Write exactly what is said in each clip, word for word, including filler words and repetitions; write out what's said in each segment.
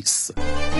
سرویس.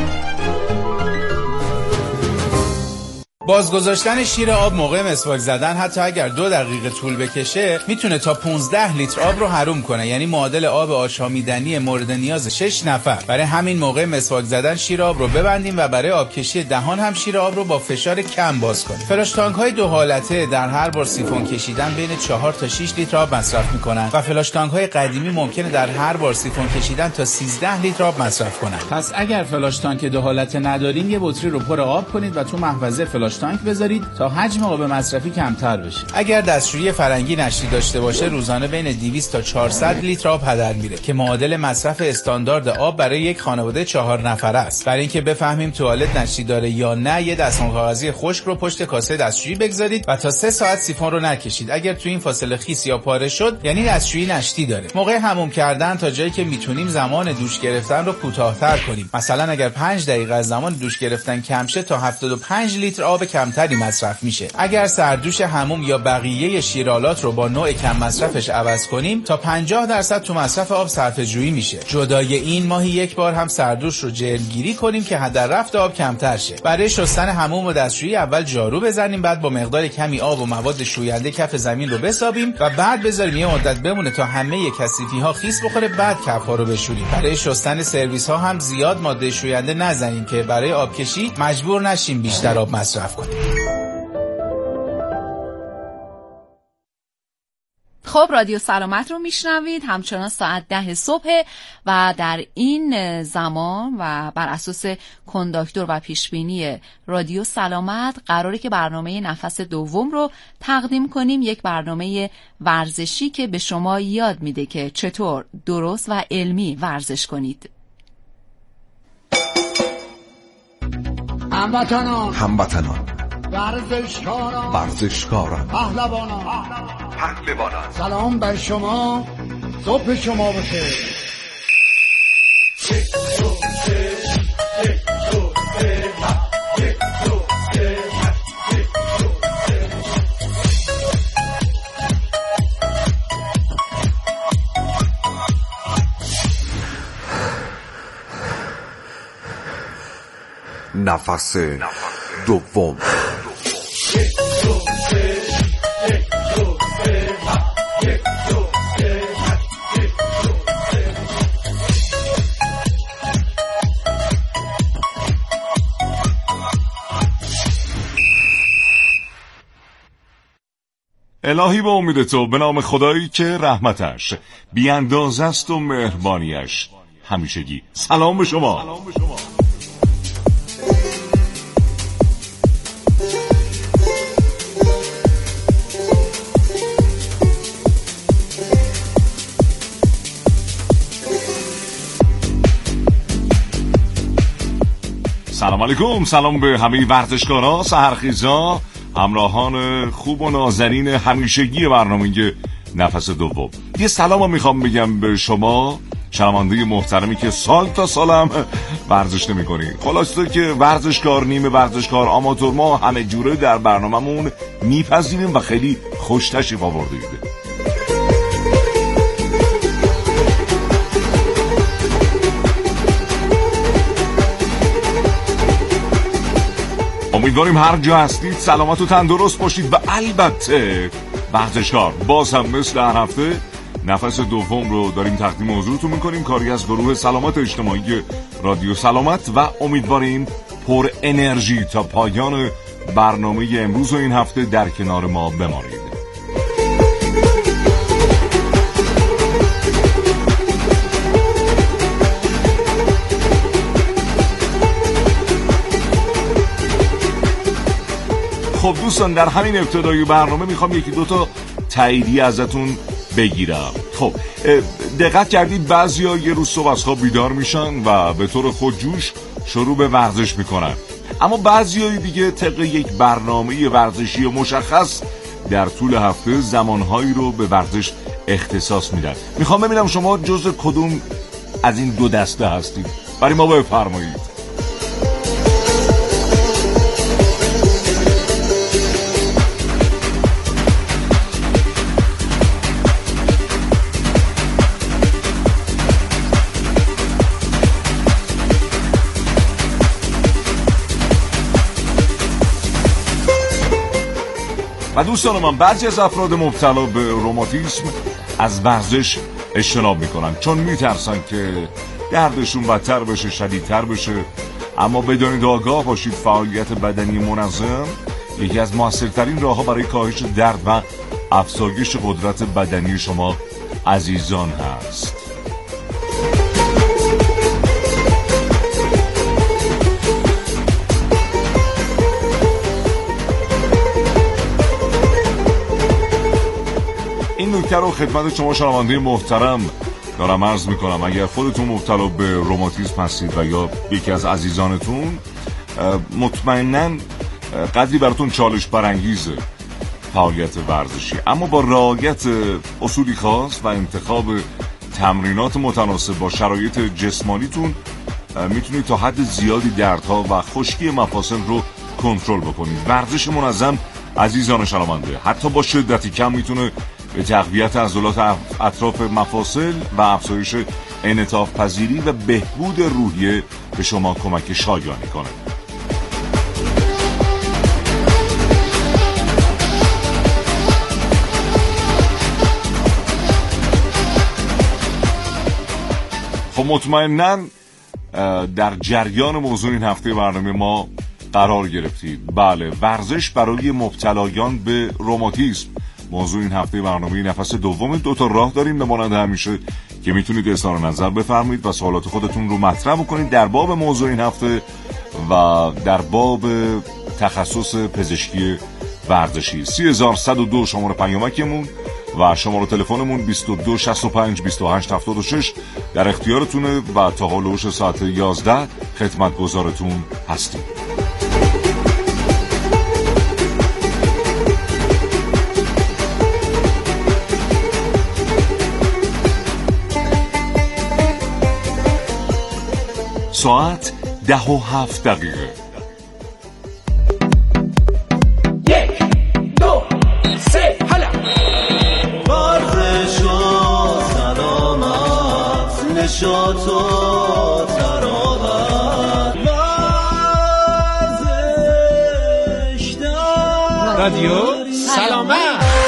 بازگذاشتن شیر آب موقع مسواک زدن حتی اگر دو دقیقه طول بکشه میتونه تا پانزده لیتر آب رو حروم کنه، یعنی معادل آب آشامیدنی مورد نیاز شش نفر. برای همین موقع مسواک زدن شیر آب رو ببندیم و برای آبکشی دهان هم شیر آب رو با فشار کم باز کنیم. فلاش تانک های دو حالته در هر بار سیفون کشیدن بین چهار تا شش لیتر آب مصرف میکنن و فلاش تانک های قدیمی ممکنه در هر بار سیفون کشیدن تا سیزده لیتر آب مصرف کنن. پس اگر فلاش تانک دو حالته ندارین یه بطری رو پر آب کنید و تو محفظه فلاش تانک بذارید تا حجم آب مصرفی کمتر بشه. اگر دستشویی فرنگی نشتی داشته باشه روزانه بین دویست تا چهارصد لیتر آب هدر میره که معادل مصرف استاندارد آب برای یک خانواده چهار نفره است. برای اینکه بفهمیم توالت نشتی داره یا نه یه دستمال کاغذی خشک رو پشت کاسه دستشویی بگذارید و تا سه ساعت سیفون رو نکشید. اگر تو این فاصله خیس یا پاره شد یعنی دستشویی نشتی داره. موقع حموم کردن تا جایی که میتونیم زمان دوش گرفتن رو کوتاه‌تر کنیم. مثلا اگر پنج دقیقه از زمان دوش گرفتن کم شه تا هفتاد و پنج لیتر آب کمتری مصرف میشه. اگر سردوش حموم یا بقیه شیرالات رو با نوع کم مصرفش عوض کنیم تا پنجاه درصد تو مصرف آب صرفه جویی میشه. جدای این ماهی یک بار هم سردوش رو جلگیری کنیم که هدر رفت آب کمتر شه. برای شستن حموم و دستشویی اول جارو بزنیم، بعد با مقدار کمی آب و مواد شوینده کف زمین رو بسابیم و بعد بذاریم یه مدت بمونه تا همه کثیفی ها خیس بخوره، بعد کف ها رو بشوریم. برای شستن سرویس ها هم زیاد ماده شوینده نزنیم که برای آبکشی مجبور نشیم بیشتر آب مصرف کنیم. خب رادیو سلامت رو میشنوید، همچنان ساعت ده صبح و در این زمان و بر اساس کنداکتور و پیشبینی رادیو سلامت قراره که برنامه نفس دوم رو تقدیم کنیم. یک برنامه ورزشی که به شما یاد میده که چطور درست و علمی ورزش کنید. هموطنان هموطنان ورزشکاران ورزشکاران پهلوانان پهلوانان سلام بر شما، صبح شما بخیر. نفس دوم. الهی به امید تو، به نام خدایی که رحمتش بی اندازه است و مهربانیش همیشگی. سلام به شما, سلام به شما. سلام علیکم، سلام به همه ورزشکارا، سحرخیزا، همراهان خوب و نازنین همیشگی برنامه نفس دوم. یه سلام میخوام بگم به شما شنونده محترمی که سال تا سالم ورزش نمی کنی. خلاصه که ورزشکار، نیمه ورزشکار، آماتور، ما همه جوره در برنامه‌مون میپذیریم و خیلی خوش تشریف آوردید. امیدواریم هر جا هستید سلامت و تندرست باشید و البته ورزشکار. باز هم مثل هر هفته نفس دوم رو داریم تقدیم حضورتون میکنیم، کاری از گروه سلامت اجتماعی رادیو سلامت و امیدواریم پر انرژی تا پایان برنامه امروز و این هفته در کنار ما بمانید. خب دوستان، در همین ابتدای برنامه میخوام یکی دوتا تاییدیه ازتون بگیرم. خب دقت کردید بعضیا یه روز صبح از خواب بیدار میشن و به طور خودجوش شروع به ورزش میکنن، اما بعضیای دیگه طبق یک برنامه ورزشی مشخص در طول هفته زمانهایی رو به ورزش اختصاص میدن. میخوام ببینم شما جزء کدوم از این دو دسته هستید، برای ما بفرمایید. و دوستان من، بعضی از افراد مبتلا به روماتیسم از ورزش اجتناب میکنن چون میترسن که دردشون بدتر بشه، شدیدتر بشه. اما بدانید، آگاه باشید، فعالیت بدنی منظم یکی از موثرترین راه‌ها برای کاهش درد و افزایش قدرت بدنی شما عزیزان هست. این نکته رو خدمت شما شنونده محترم دارم عرض میکنم. اگر خودتون مبتلا به روماتیسم هستید و یا یکی از عزیزانتون، مطمئناً قدری براتون چالش برانگیزه فعالیت ورزشی، اما با رعایت اصولی خاص و انتخاب تمرینات متناسب با شرایط جسمانیتون میتونید تا حد زیادی دردها و خشکی مفاصل رو کنترل بکنید. ورزش منظم عزیزان شنونده حتی با شدتی کم میتونه به تقویت عضلات اطراف مفاصل و افزایش انعطاف پذیری و بهبود روحیه به شما کمک شایانی کنه. خب مطمئناً در جریان موضوع این هفته برنامه ما قرار گرفتید. بله، ورزش برای مبتلایان به روماتیسم موضوع این هفته برنامه نفس دوم. دو تا راه داریم بمانند همیشه که میتونید اظهار نظر بفرمایید و سوالات خودتون رو مطرح بکنید در باب موضوع این هفته و در باب تخصص پزشکی ورزشی. سه هزار صد و دو شماره پیامکمون و شماره تلفنمون بیست و دو شصت و پنج بیست و هشت هفتاد و شش در اختیارتونه و تا هولوش ساعت یازده خدمتگزارتون هستیم. ساعت ده و هفت دقیقه. یک دو سه هلا ورزش و سلامت، نشاط و تراوت، ورزش در رادیو سلامت.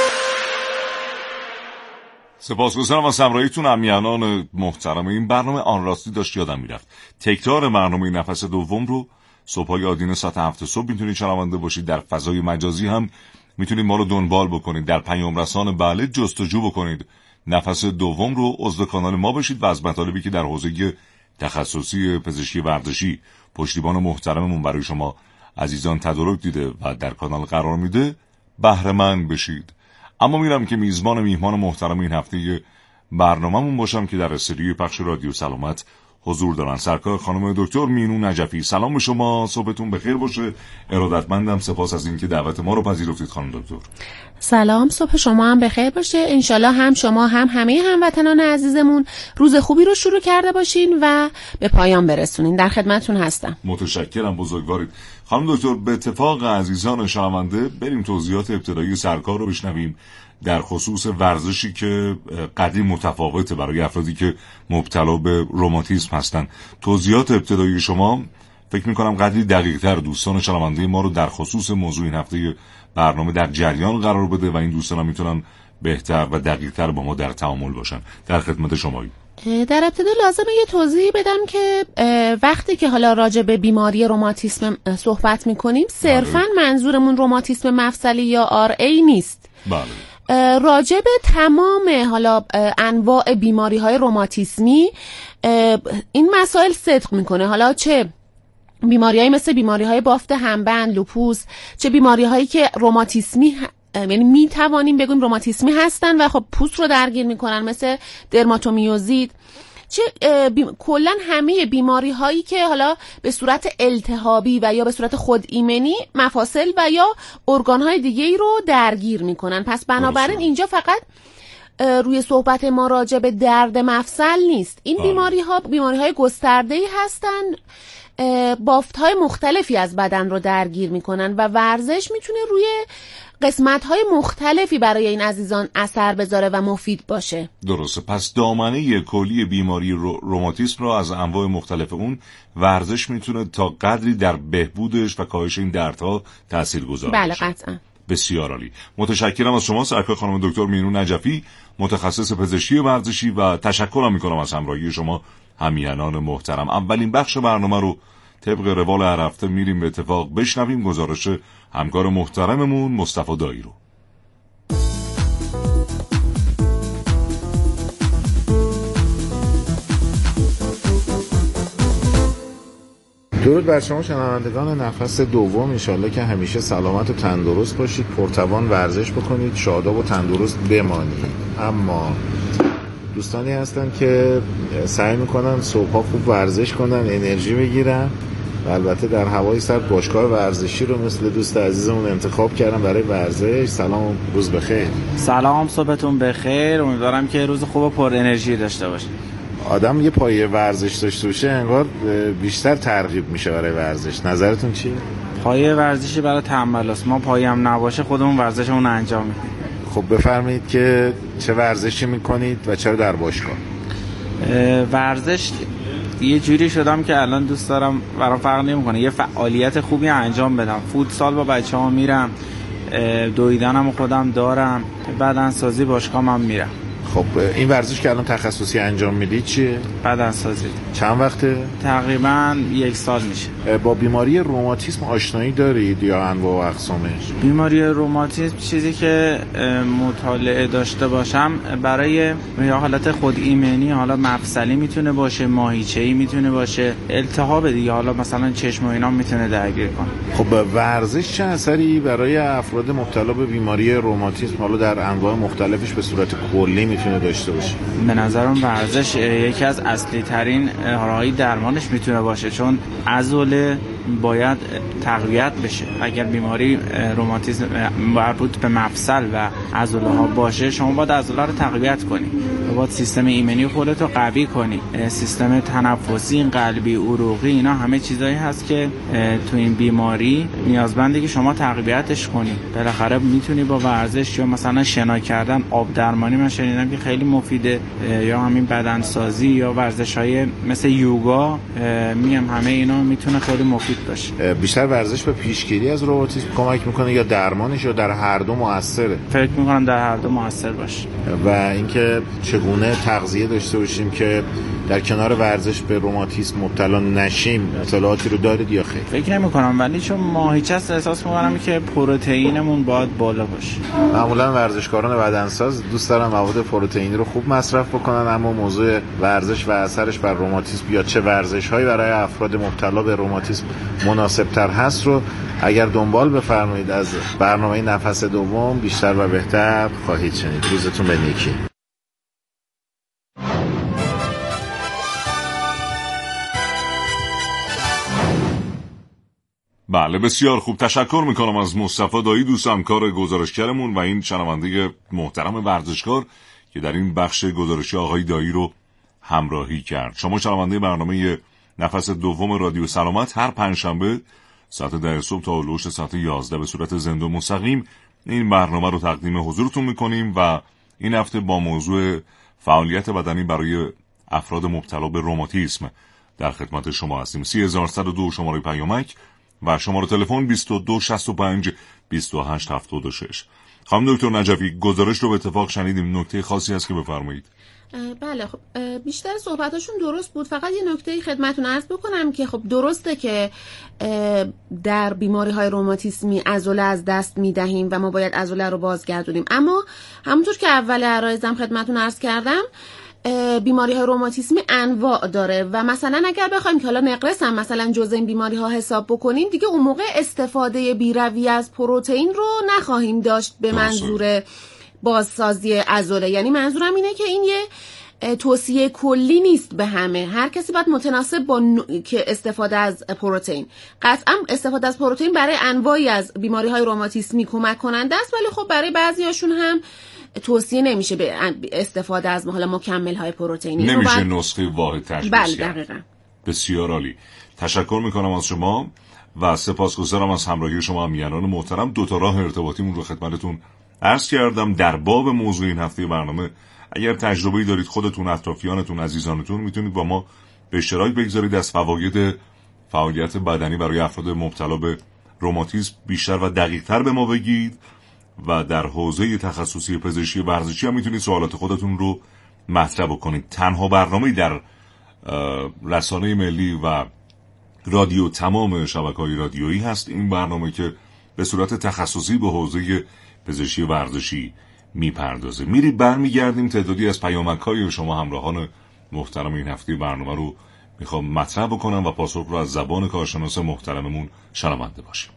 سپاسگزارم از همراهیتون امیانان محترم. این برنامه آن راستی داشت یادم میرفت، تکرار برنامه نفس دوم رو صبحای آدینه ساعت هفت صبح میتونید شنونده باشید. در فضای مجازی هم میتونید ما رو دنبال بکنید، در پیام رسان بله جستجو بکنید نفس دوم رو، عضو کانال ما بشید و از مطالبی که در حوزه تخصصی پزشکی ورزشی پشتیبان محترممون برای شما عزیزان تدارک دیده و در کانال قرار میده بهره مند بشید. اما میرم که میزبان میهمان محترم این هفته برنامه‌مون باشم که در استودیوی پخش رادیو سلامت حضور دارن. سرکار خانم دکتر مینو نجفی. سلام به شما، صبحتون بخیر باشه. ارادتمندم، سپاس از اینکه دعوت ما رو پذیرفتید خانم دکتر. سلام، صبح شما هم بخیر باشه. انشالله هم شما هم همه هموطنان عزیزمون روز خوبی رو شروع کرده باشین و به پایان برسونین. در خدمتتون هستم. متشکرم، بزرگوارید. خانم دکتر، به اتفاق عزیزان شنونده بریم توضیحات ابتدایی سرکار رو بشنویم در خصوص ورزشی که قدری متفاوته برای افرادی که مبتلا به روماتیسم هستن. توضیحات ابتدایی شما فکر می‌کنم قدری دقیق‌تر دوستان شنونده ما رو در خصوص موضوع این هفته برنامه در جریان قرار بده و این دوستان هم میتونن بهتر و دقیق‌تر با ما در تعامل باشن. در خدمت شماییم. در ابتدا لازمه یه توضیح بدم که وقتی که حالا راجع به بیماری روماتیسم صحبت میکنیم صرفاً منظورمون روماتیسم مفصلی یا آر ای نیست. بله. راجع به تمام حالا انواع بیماری های روماتیسمی این مسائل صدق میکنه. حالا چه بیماری های مثل بیماری های بافت همبند، لوپوس، چه بیماری هایی که روماتیسمی یعنی می توانیم بگویم روماتیسمی هستن و خب پوست رو درگیر میکنن، مثل درماتومیوزید، چه بیم... کلن همه بیماری هایی که حالا به صورت التهابی و یا به صورت خود ایمنی مفاصل و یا ارگان های دیگه ای رو درگیر میکنن. پس بنابراین اینجا فقط روی صحبت ما راجع به درد مفصل نیست. این بیماری ها بیماری های گسترده ای هستن، بافت های مختلفی از بدن رو درگیر میکنن و ورزش میتونه روی قسمت های مختلفی برای این عزیزان اثر بذاره و مفید باشه. درسته. پس دامنه کلی بیماری رو، روماتیسم رو از انواع مختلف اون ورزش میتونه تا قدری در بهبودش و کاهش این دردها تاثیرگذار باشه. بله قطعا. بسیار عالی. متشکرم از شما سرکار خانم دکتر مینو نجفی، متخصص پزشکی ورزشی، و تشکرم میکنم از همراهی شما همیهنان محترم. اولین بخش برنامه رو طبق روال هر هفته میریم به اتفاق بشنویم گزارش همکار محترممون مصطفی دایی رو. درود بر شما شنوندگان نفس دوم، انشالله که همیشه سلامت و تندرست باشید، پرتوان ورزش بکنید، شاداب و تندرست بمانید. اما دوستانی هستن که سعی میکنن صبحا خوب ورزش کنن، انرژی بگیرن، و البته در هوای سرد باشگاه ورزشی رو مثل دوست عزیزمون انتخاب کردم برای ورزش. سلام، روز بخیر. سلام، صبحتون بخیر. امیدوارم که روز خوب و پر انرژی داشته باشید. آدم یه پایه ورزش داشته باشه انگار بیشتر ترغیب میشه برای ورزش. نظرتون چیه؟ پایه ورزشی برای تنبل است. ما پایه هم نباشه خودمون ورزشمون رو انجام میدیم. خب بفرمایید که چه ورزشی میکنید و چرا در باشگاه؟ ورزش یه جوری شدم که الان دوست دارم، برام فرق نمیکنه یه فعالیت خوبی انجام بدم. فوتسال با بچه‌ها میرم، دویدنم خودم دارم، بدنسازی باشگاهم هم میرم. خب این ورزش که الان تخصصی انجام میدید چیه؟ بدنسازی. چند وقته؟ تقریبا یک سال میشه. با بیماری روماتیسم آشنایی دارید یا انواع و اقسامش؟ بیماری روماتیسم چیزی که مطالعه داشته باشم برای یا حالت خود ایمنی، حالا مفصلی میتونه باشه، ماهیچه‌ای میتونه باشه، التهاب دیگه، حالا مثلا چشم و اینا میتونه درگیر کنه. خب ورزش چه اثری برای افراد مبتلا به بیماری روماتیسم حالا در انواع مختلفش به صورت کلی میتونه داشته باشه؟ به نظرم ورزش یکی از اصلی ترین راههای درمانش میتونه باشه، چون عضله باید تقویت بشه. اگر بیماری روماتیسم مربوط به مفصل و عضله ها باشه، شما باید عضله رو تقویت کنی، باید سیستم ایمنی خودت رو قوی کنی، سیستم تنفسی، قلبی، عروقی، اینا همه چیزایی هست که تو این بیماری نیازمنده که شما تقویتش کنی. بالاخره میتونی با ورزش یا مثلا شنا کردن، آب درمانی، من شنیدم که خیلی مفیده، یا همین بدنسازی یا ورزش‌های مثل یوگا، میگم همه اینا میتونه خیلی مفید باشه. بیشتر ورزش به پیشگیری از روماتیسم کمک میکنه یا درمانش، یا در هر دو موثره؟ فکر میکنم در هر دو موثر باشه. و اینکه چگونه تغذیه داشته باشیم که در کنار ورزش به روماتیسم مبتلا نشیم، اطلاعاتی رو دارید یا خیر؟ فکر نمی‌کنم، ولی چون ماهیچه است احساس می‌کنم که پروتئینمون باید بالا باشه. معمولا ورزشکاران بدنساز دوست دارن مواد پروتئینی رو خوب مصرف بکنن، اما موضوع ورزش و اثرش بر روماتیسم یا چه ورزش‌هایی برای افراد مبتلا به روماتیسم مناسب‌تر هست رو اگر دنبال بفرمایید از برنامه نفس دوم بیشتر و بهتر خواهید شنید. روزتون به نیکی. بله، بسیار خوب. تشکر میکنم از مصطفی دایی، دوست همکار گزارشگرمون و این شنونده محترم ورزشکار که در این بخش گزارشی آقای دایی رو همراهی کرد. شما شنونده برنامه نفس دوم رادیو سلامت هر پنجشنبه ساعت ده صبح تا هلوش ساعت یازده به صورت زنده و مستقیم این برنامه رو تقدیم حضورتون میکنیم و این هفته با موضوع فعالیت بدنی برای افراد مبتلا به روماتیسم در خدمت شما هستیم. سه هزار و صد و دو شماره پیامک و شماره تلفن بیست و دو شصت و پنج بیست و هشت هفتاد و شش. خانم دکتر نجفی، گزارش رو به اتفاق شنیدیم، نکته خاصی هست که بفرمایید؟ بله، خب بیشتر صحبتاشون درست بود. فقط یه نکته خدمتتون عرض بکنم که خب درسته که در بیماری های روماتیسمی عضله از دست میدهیم و ما باید عضله رو بازگردونیم، اما همونطور که اول عرایزم خدمتتون عرض کردم بیماری های روماتیسمی انواع داره و مثلا اگر بخوایم که حالا نقرس هم مثلا جزء این بیماری ها حساب بکنیم، دیگه اون موقع استفاده بی‌رویه از پروتئین رو نخواهیم داشت به منظور بازسازی عضله. یعنی منظورم اینه که این یه توصیه کلی نیست به همه، هر کسی باید متناسب با ن... که استفاده از پروتئین. قطعا استفاده از پروتئین برای انواعی از بیماری های روماتیسمی کمک کننده است، ولی خب برای بعضیاشون هم توصیه نمیشه به استفاده از حالا مکمل های پروتئینی. نمیشه باید... نسخه واحد تشخیص. بله دقیقاً. بسیار عالی. تشکر میکنم از شما و سپاسگزارم از همراهی شما همیهنان محترم. دو تا راه ارتباطیمون رو خدمتتون عرض کردم در باب موضوع این هفته برنامه. اگر تجربه‌ای دارید، خودتون، اطرافیانتون، عزیزانتون، میتونید با ما به اشتراک بگذارید از فواید فعالیت بدنی برای افراد مبتلا به روماتیسم بیشتر و دقیق‌تر به ما بگید و در حوزه تخصصی پزشکی ورزشی هم میتونید سوالات خودتون رو مطرح بکنید. تنها برنامه‌ای در رسانه ملی و رادیو تمام شبکه‌های رادیویی هست این برنامه که به صورت تخصصی به حوزه پزشکی ورزشی میپردازه. میرید برمیگردیم تعدادی از پیامک‌های شما همراهان محترم این هفته برنامه رو میخوام مطرح بکنم و پاسخ رو از زبان کارشناس محترممون شنونده باشیم.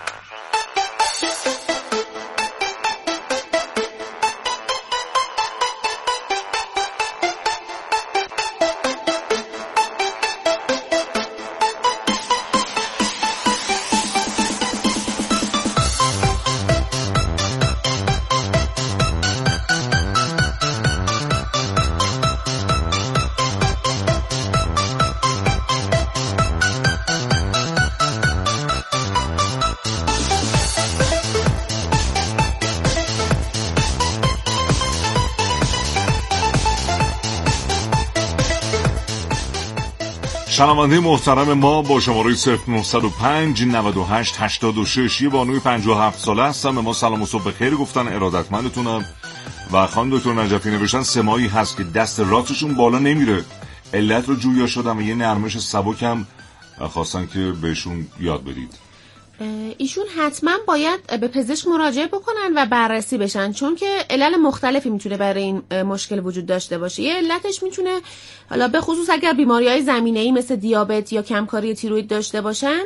شنونده محترم ما با شماره صفر نه صفر پنج نود و هشت هشتاد و شش یه بانوی پنجاه و هفت ساله هستم. به ما سلام و صبح بخیر گفتن، ارادتمندتونم. و خانم دکتر نجفی نوشتن سه ماهی هست که دست راستشون بالا نمیره، علت رو جویا شدم و یه نرمش سبکم خواستن که بهشون یاد بدید. ایشون حتما باید به پزشک مراجعه بکنن و بررسی بشن، چون که علل مختلفی میتونه برای این مشکل وجود داشته باشه. یه علتش میتونه حالا به خصوص اگر بیماری‌های زمینه‌ای مثل دیابت یا کمکاری تیروئید داشته باشن،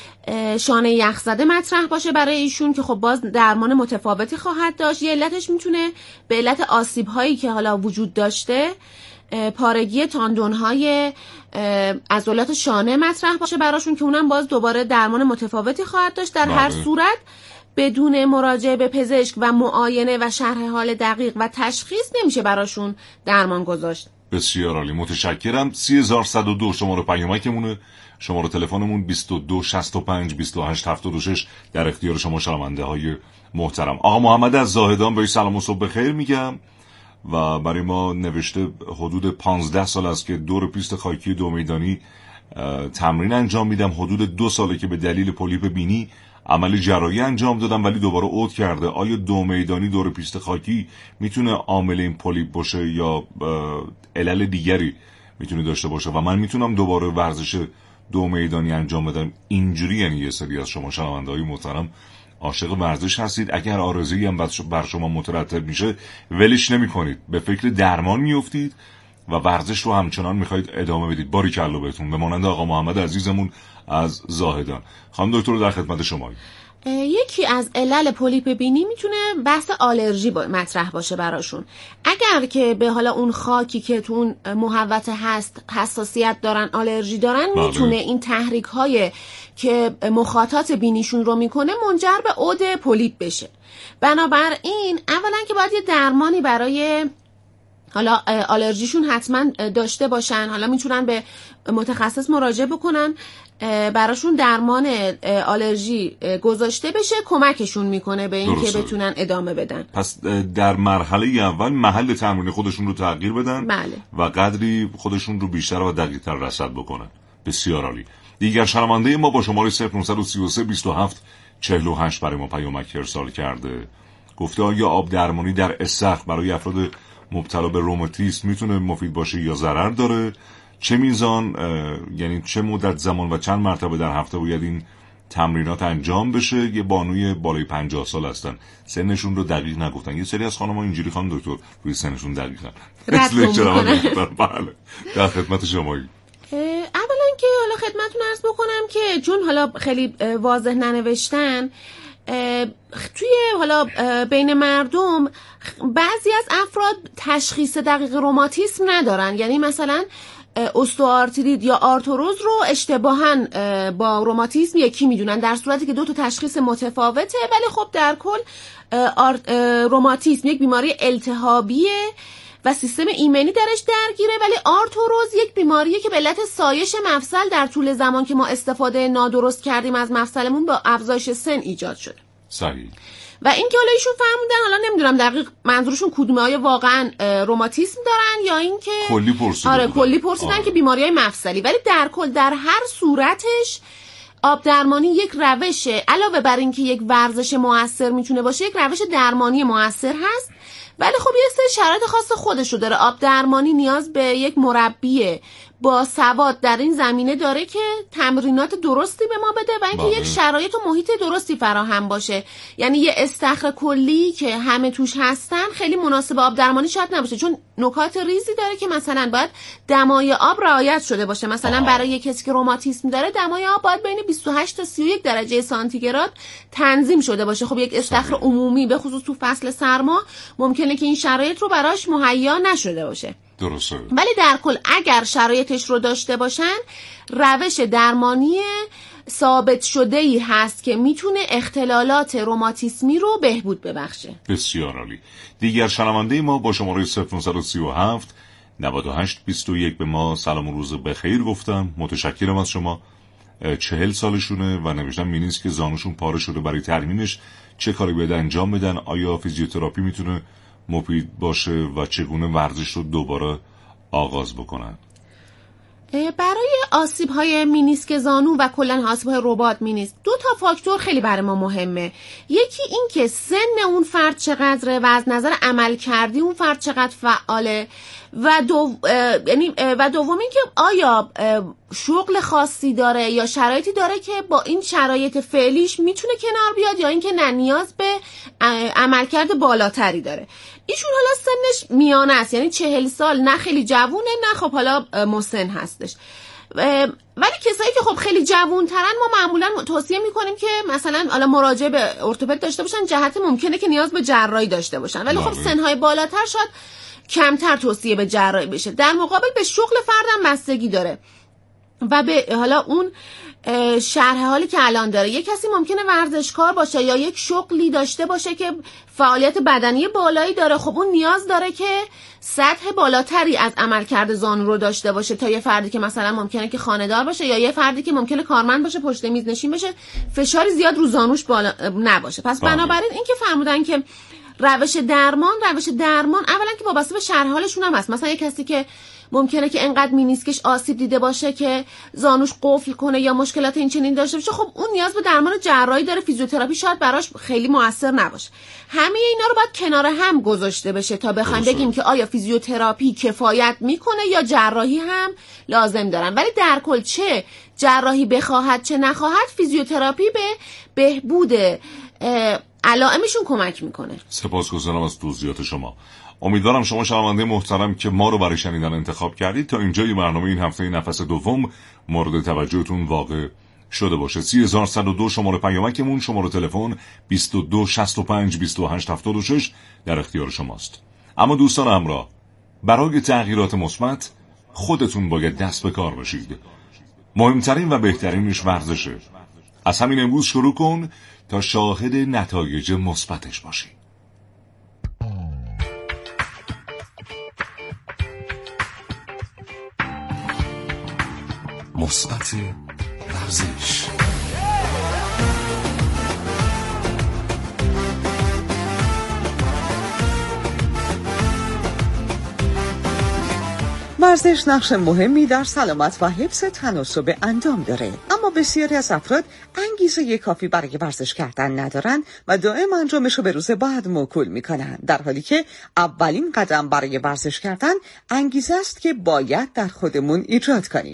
شانه یخزده مطرح باشه برای ایشون که خب باز درمان متفاوتی خواهد داشت. یه علتش میتونه به علت آسیب‌هایی که حالا وجود داشته، پارگی تاندون‌های عضلات شانه مطرح باشه براشون که اونم باز دوباره درمان متفاوتی خواهد داشت. در هر صورت بدون مراجعه به پزشک و معاینه و شرح حال دقیق و تشخیص نمیشه براشون درمان گذاشت. بسیار عالی، متشکرم. سه هزار صد و دو شماره پیامکمونه، شماره تلفنمون بیست و دو شصت و پنج بیست و هشت هفتاد و شش در اختیار شما شنونده های محترم. آقا محمد از زاهدان بهش سلام و صبح بخیر میگم و برای ما نوشته حدود پانزده سال است که دور پیست خاکی دو میدانی تمرین انجام میدم. حدود دو ساله که به دلیل پولیپ بینی عمل جراحی انجام دادم ولی دوباره عود کرده. آیا دو میدانی دور پیست خاکی میتونه عامل این پولیپ باشه یا علل دیگری میتونه داشته باشه و من میتونم دوباره ورزش دو میدانی انجام بدم؟ اینجوری یعنی یه سری از شما شنونده های محترم عاشق ورزش هستید، اگر آرزویی هم بر شما مترتب میشه ولش نمی کنید، به فکر درمان میافتید و ورزش رو همچنان میخواید ادامه بدید. باریکلا بهتون، به مانند آقا محمد عزیزمون از زاهدان. خانم دکتر در خدمت شماییم. یکی از علل پولیپ بینی میتونه بحث آلرژی با مطرح باشه براشون. اگر که به حالا اون خاکی که تو اون محوطه هست حساسیت دارن، آلرژی دارن، بله. میتونه این تحریک های که مخاطات بینیشون رو میکنه منجر به عود پولیپ بشه. بنابراین اولا که باید یه درمانی برای حالا آلرژیشون حتما داشته باشن. حالا میتونن به متخصص مراجعه بکنن، براشون درمان آلرژی گذاشته بشه، کمکشون میکنه به این که بتونن ادامه بدن. پس در مرحله اول محل تمرین خودشون رو تغییر بدن، بله. و قدری خودشون رو بیشتر و دقیق‌تر رصد بکنن. بسیار عالی. دیگر شنونده ما با شماره صفر نه سه سه بیست و هفت چهل و هشت برای ما پیامک ارسال کرده. گفته آیا آب درمانی در استخر برای افراد مبتلا به روماتیسم میتونه مفید باشه یا ضرر داره؟ چه میزان، یعنی چه مدت زمان و چند مرتبه در هفته باید این تمرینات انجام بشه؟ یه بانوی بالای پنجاه سال هستن، سنشون رو دقیق نگفتن. یه سری از خانم‌ها اینجوری خانم دکتر روی سنشون دقیقاً بله. در خدمت شمایی. اولا که حالا خدمتتون عرض بکنم که چون حالا خیلی واضح ننوشتن، توی حالا بین مردم بعضی از افراد تشخیص دقیق روماتیسم ندارن، یعنی مثلا استوآرتریت یا آرتروز رو اشتباهاً با روماتیسم یکی میدونن، در صورتی که دو تا تشخیص متفاوته. ولی خب در کل روماتیسم یک بیماری التهابیه و سیستم ایمنی درش درگیره، ولی آرتروز یک بیماریه که به علت سایش مفصل در طول زمان که ما استفاده نادرست کردیم از مفصلمون با افزایش سن ایجاد شده. صحیح. و این که حالا ایشون فرمودن، حالا نمیدونم دقیق منظورشون کدومه، های واقعا روماتیسم دارن یا این که کلی پرسیدن. آره کلی پرسیدن آره. که بیماری‌های مفصلی، ولی در کل در هر صورتش آب درمانی یک روش، علاوه بر اینکه یک ورزش موثر میتونه باشه، یک روش درمانی موثر هست، ولی خب یه سری شرایط خاص خودشو داره. آب درمانی نیاز به یک مربی با سواد در این زمینه داره که تمرینات درستی به ما بده و اینکه یک شرایط و محیط درستی فراهم باشه. یعنی یه استخر کلی که همه توش هستن خیلی مناسب آب درمانی شاید نباشه، چون نکات ریزی داره که مثلا باید دمای آب رعایت شده باشه. مثلا آه. برای کسی که روماتیسم داره دمای آب باید بین بیست و هشت تا سی و یک درجه سانتیگراد تنظیم شده باشه. خب یک استخر عمومی به خصوص تو فصل سرما ممکنه که این شرایط رو براش مهیا نشده باشه. درسته. ولی در کل اگر شرایطش رو داشته باشن، روش درمانی ثابت شده‌ای هست که میتونه اختلالات روماتیسمی رو بهبود ببخشه. بسیار عالی. دیگر شنونده ما با شماره صفر نه سه هفت نود و هشت بیست و یک به ما سلام و روز بخیر گفتم. متشکرم از شما. چهل سالشونه و نوشتن مینیست که زانوشون پاره شده، برای ترمیمش چه کاری باید انجام بدن؟ آیا فیزیوتراپی میتونه مفید باشه و چگونه ورزش رو دوباره آغاز بکنن؟ برای آسیب‌های مینیسک زانو و کلاً آسیب‌های رباط مینیسک دو تا فاکتور خیلی برای ما مهمه. یکی این که سن اون فرد چقدره و از نظر عمل کردی اون فرد چقدر فعاله، و دو یعنی و دوم این که آیا شغل خاصی داره یا شرایطی داره که با این شرایط فعلیش میتونه کنار بیاد، یا اینکه نه نیاز به عملکرد بالاتری داره. ایشون حالا سنش میانه است، یعنی چهل سال، نه خیلی جوونه نه خب حالا مسن هستش. ولی کسایی که خب خیلی جوان‌ترن ما معمولا توصیه میکنیم که مثلا حالا مراجعه به ارتوپد داشته باشن، جهت ممکنه که نیاز به جراحی داشته باشن، ولی خب سنهای بالاتر شاید کمتر توصیه به جراحی بشه. در مقابل به شغل فردم بستگی داره و به حالا اون شرح حالی که الان داره. یک کسی ممکنه ورزشکار باشه یا یک شغلی داشته باشه که فعالیت بدنی بالایی داره، خب اون نیاز داره که سطح بالاتری از عملکرد زانو رو داشته باشه تا یه فردی که مثلا ممکنه که خانه‌دار باشه یا یه فردی که ممکنه کارمند باشه، پشت میز نشین باشه، فشاری زیاد رو زانوش بالا نباشه. پس بنابراین این که فرمودن که روش درمان روش درمان اولا که وابسته به شرح حالشون هم هست. مثلا یه کسی که ممکنه که انقدر مینیسکش آسیب دیده باشه که زانوش قفل کنه یا مشکلات این چنین داشته باشه، خب اون نیاز به درمان جراحی داره. فیزیوتراپی شاید براش خیلی موثر نباشه. همه اینا رو باید کنار هم گذاشته بشه تا بخوایم بگیم که آیا فیزیوتراپی کفایت میکنه یا جراحی هم لازم دارن. ولی در کل چه جراحی بخواهد چه نخواهد، فیزیوتراپی به بهبود علائمشون کمک میکنه. سپاسگزارم از توضیحات شما. امیدوارم شما شنونده محترم که ما رو برای شنیدن انتخاب کردید تا اینجای برنامه این هفته نفس دوم مورد توجهتون واقع شده باشه. سی هزار صد و دو شماره پیامکمون، شماره تلفن بیست و دو شصت و پنج بیست و هشت هفتاد و شش در اختیار شماست. اما دوستان همراه، برای تغییرات مثبت خودتون باید دست به کار باشید. مهمترین و بهترینش ورزشه. از همین امروز شروع کن تا شاهد نتایج مثبتش باشی. مثبت ورزش. ورزش نقش مهمی در سلامت و حفظ تناسب اندام داره، اما بسیاری از افراد انگیزه کافی برای ورزش کردن ندارن و دائم انجامش رو به روز بعد موکول میکنن، در حالی که اولین قدم برای ورزش کردن انگیزه است که باید در خودمون ایجاد کنیم.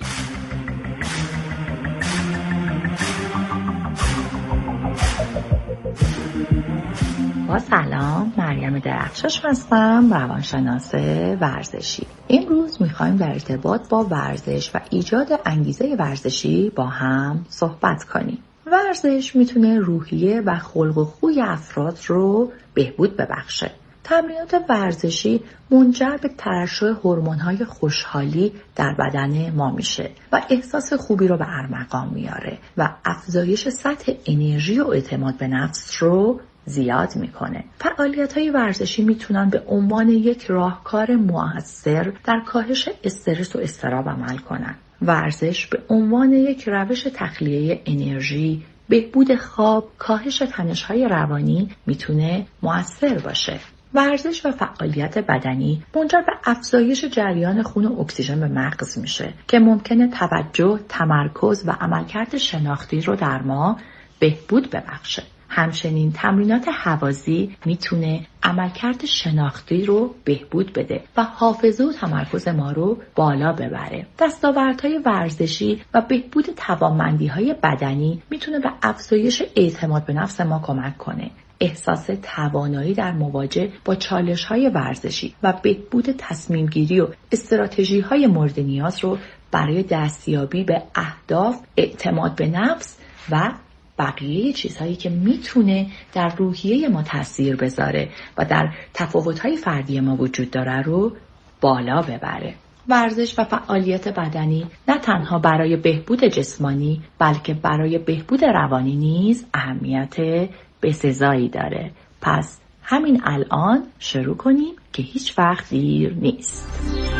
با سلام، مریم درخشش هستم، روانشناس ورزشی. امروز میخوایم در ارتباط با ورزش و ایجاد انگیزه ورزشی با هم صحبت کنیم. ورزش میتونه روحیه و خلق و خوی افراد رو بهبود ببخشه. تمرینات ورزشی منجر به ترشح هورمون‌های خوشحالی در بدن ما میشه و احساس خوبی رو به ارمغان میاره و افزایش سطح انرژی و اعتماد به نفس رو زیاد میکنه. فعالیت‌های ورزشی میتونن به عنوان یک راهکار مؤثر در کاهش استرس و اضطراب عمل کنن. ورزش به عنوان یک روش تخلیه انرژی، بهبود خواب، کاهش تنش‌های روانی میتونه مؤثر باشه. ورزش و فعالیت بدنی منجر به افزایش جریان خون و اکسیژن به مغز میشه که ممکنه توجه، تمرکز و عملکرد شناختی رو در ما بهبود ببخشه. همچنین تمرینات هوازی میتونه عملکرد شناختی رو بهبود بده و حافظه و تمرکز ما رو بالا ببره. دستاوردهای ورزشی و بهبود توانمندی‌های بدنی میتونه به افزایش اعتماد به نفس ما کمک کنه. احساس توانایی در مواجهه با چالش‌های ورزشی و بهبود تصمیم‌گیری و استراتژی‌های مورد نیاز رو برای دستیابی به اهداف، اعتماد به نفس و بقیه چیزهایی که میتونه در روحیه ما تاثیر بذاره و در تفاوت‌های فردی ما وجود داره رو بالا ببره. ورزش و فعالیت بدنی نه تنها برای بهبود جسمانی بلکه برای بهبود روانی نیز اهمیت بسزایی داره. پس همین الان شروع کنیم که هیچ وقت دیر نیست.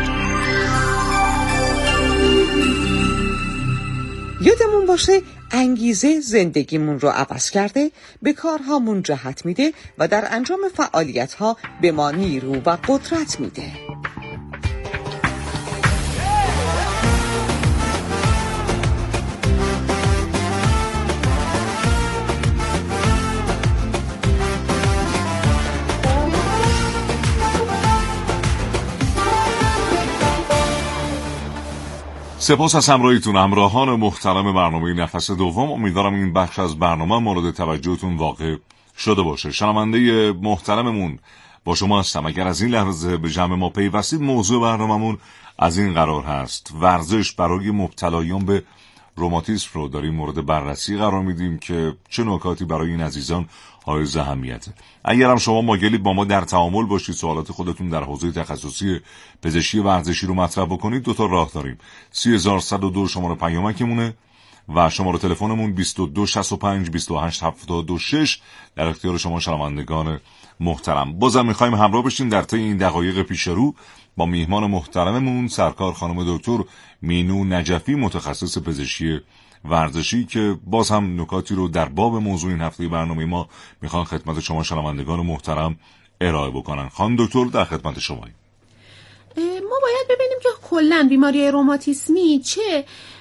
یادمون باشه انگیزه زندگیمون رو عوض کرده، به کارهامون جهت میده و در انجام فعالیت‌ها به ما نیرو و قدرت میده. سپاس از همراهیتون همراهان محترم برنامه نفس دوم. امیدوارم این بخش از برنامه مورد توجهتون واقع شده باشه. شنونده محترممون با شما هستم. اگر از این لحظه به جمع ما پیوستید، موضوع برنامه‌مون از این قرار هست: ورزش برای مبتلایان به روماتیسم رو داریم مورد بررسی قرار میدیم که چه نکاتی برای این عزیزان حائز اهمیته. اگر هم شما مایلید با ما در تعامل باشید، سوالات خودتون در حوزه تخصصی پزشکی ورزشی رو مطرح بکنید، دو تا راه داریم. سی هزار و صد و دو شماره پیامکمونه و شماره تلفنمون بیست و دو شصت و پنج بیست و هشت هفتاد و شش در اختیار شما شنوندگان محترم. بازم می‌خوایم همراه بشین در طی این دقایق پیش رو با میهمان محترممون سرکار خانم دکتر مینو نجفی، متخصص پزشکی ورزشی، که باز هم نکاتی رو در باب موضوع این هفته برنامه ما میخوان خدمت شما شنوندگان محترم ارائه بکنن. خانم دکتر در خدمت شماییم. ما باید ببینیم که کلاً بیماری روماتیسمی چه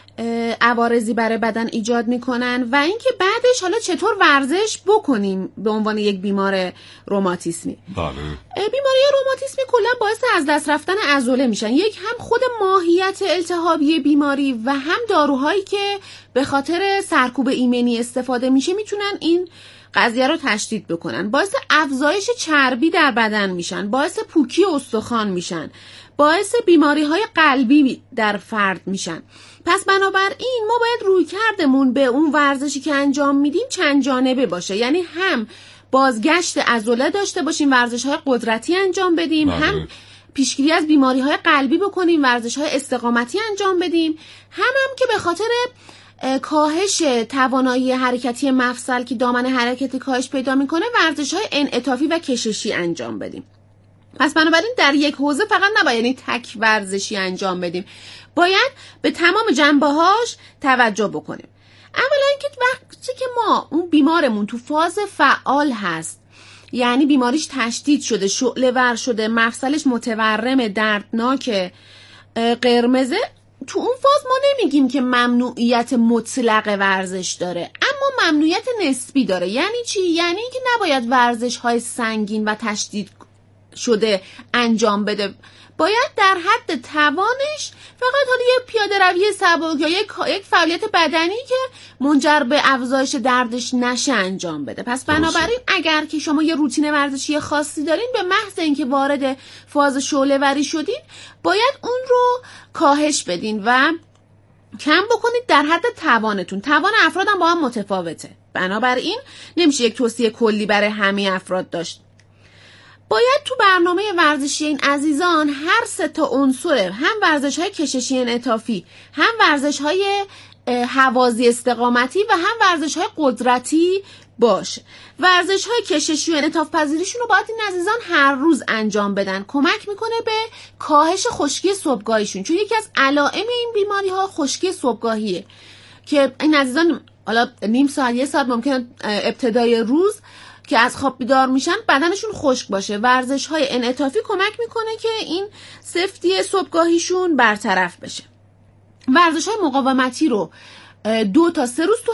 عوارضی برای بدن ایجاد میکنن و اینکه بعدش حالا چطور ورزش بکنیم به عنوان یک بیمار روماتیسمی. بله. بیماری روماتیسمی کلا باعث از دست رفتن عضله میشن. یک هم خود ماهیت التهابی بیماری و هم داروهایی که به خاطر سرکوب ایمنی استفاده میشه میتونن این قضیه رو تشدید بکنن. باعث افزایش چربی در بدن میشن، باعث پوکی استخوان میشن، باعث بیماری های قلبی در فرد میشن. پس بنابراین ما باید روی کردمون به اون ورزشی که انجام میدیم چند جانبه باشه. یعنی هم بازگشت عضله داشته باشیم، ورزش های قدرتی انجام بدیم، بله. هم پیشگیری از بیماری های قلبی بکنیم، ورزش های استقامتی انجام بدیم، هم هم که به خاطر کاهش توانایی حرکتی مفصل که دامن حرکتی کاهش پیدا میکنه ورزش های انعطافی و کششی انجام بدیم. پس بنابراین در یک حوزه فقط نباید یعنی تک ورزشی انجام بدیم، باید به تمام جنبه‌هاش توجه بکنیم. اولا اینکه وقتی که ما اون بیمارمون تو فاز فعال هست، یعنی بیماریش تشدید شده، شعله ور شده، مفصلش متورم، دردناک، قرمزه، تو اون فاز ما نمیگیم که ممنوعیت مطلق ورزش داره، اما ممنوعیت نسبی داره. یعنی چی؟ یعنی اینکه نباید ورزش های سنگین و تشدید شده انجام بده، باید در حد توانش فقط حالا یه پیاده روی سبک یا یک یک فعالیت بدنی که منجر به افزایش دردش نشه انجام بده. پس بنابراین اگر که شما یه روتین ورزشی خاصی دارین، به محض اینکه وارد فاز شعله وری شدین باید اون رو کاهش بدین و کم بکنید در حد توانتون. توان افراد هم با هم متفاوته، بنابراین نمیشه یک توصیه کلی برای همه افراد داشت. باید تو برنامه ورزشی این عزیزان هر سه تا عنصر، هم ورزش‌های کششی انعطافی، هم ورزش‌های هوازی استقامتی و هم ورزش‌های قدرتی باشه. ورزش‌های کششی و انعطاف پذیریشون رو باید این عزیزان هر روز انجام بدن. کمک میکنه به کاهش خشکی صبحگاهیشون، چون یکی از علائم این بیماری‌ها خشکی صبحگاهیه که این عزیزان حالا نیم ساعت، یه ساعت ممکنه ابتدای روز که از خواب بیدار میشن بدنشون خشک باشه. ورزش های انعطافی کمک میکنه که این سفتی صبحگاهیشون برطرف بشه. ورزش های مقاومتی رو دو تا سه روز تو